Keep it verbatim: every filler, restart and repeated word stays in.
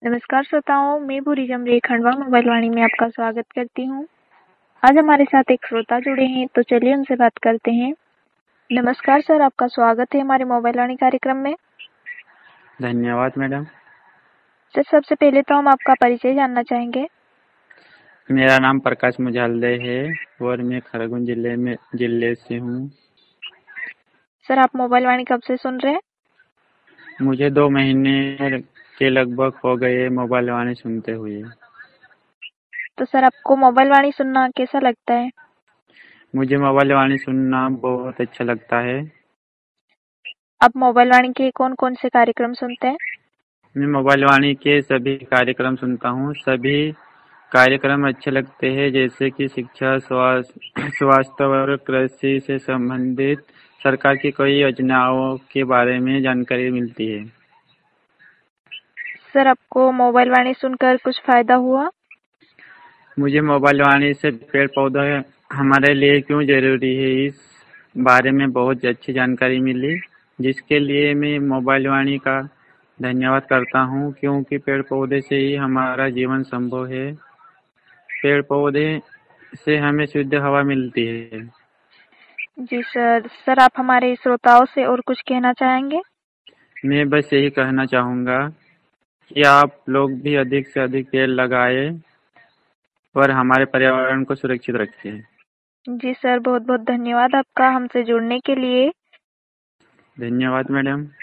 नमस्कार श्रोताओं, मैं भूरी जमरे खंडवा मोबाइल वाणी में आपका स्वागत करती हूँ। आज हमारे साथ एक श्रोता जुड़े हैं, तो चलिए उनसे बात करते हैं। नमस्कार सर, आपका स्वागत है हमारे मोबाइल वाणी कार्यक्रम में। धन्यवाद मैडम। सर, सबसे पहले तो हम आपका परिचय जानना चाहेंगे। मेरा नाम प्रकाश मुजालदे है और मैं खरगोन जिले में जिले से हूँ। सर, आप मोबाइल वाणी कब से सुन रहे हैं? मुझे दो महीने के लगभग हो गए मोबाइल वाणी सुनते हुए। तो सर, आपको मोबाइल वाणी सुनना कैसा लगता है? मुझे मोबाइल वाणी सुनना बहुत अच्छा लगता है। आप मोबाइल वाणी के कौन कौन से कार्यक्रम सुनते हैं? मैं मोबाइल वाणी के सभी कार्यक्रम सुनता हूँ। सभी कार्यक्रम अच्छे लगते हैं, जैसे कि शिक्षा, स्वास्थ्य स्वास्थ्य और कृषि से संबंधित सरकार की कई योजनाओं के बारे में जानकारी मिलती है। सर, आपको मोबाइल वाणी सुनकर कुछ फायदा हुआ? मुझे मोबाइल वाणी से पेड़ पौधे हमारे लिए क्यों जरूरी है इस बारे में बहुत अच्छी जानकारी मिली, जिसके लिए मैं मोबाइल वाणी का धन्यवाद करता हूँ, क्योंकि पेड़ पौधे से ही हमारा जीवन संभव है। पेड़ पौधे से हमें शुद्ध हवा मिलती है। जी सर। सर, आप हमारे श्रोताओं से और कुछ कहना चाहेंगे? मैं बस यही कहना चाहूँगा कि आप लोग भी अधिक से अधिक पेड़ लगाए और हमारे पर्यावरण को सुरक्षित रखें। जी सर, बहुत बहुत धन्यवाद आपका हमसे जुड़ने के लिए। धन्यवाद मैडम।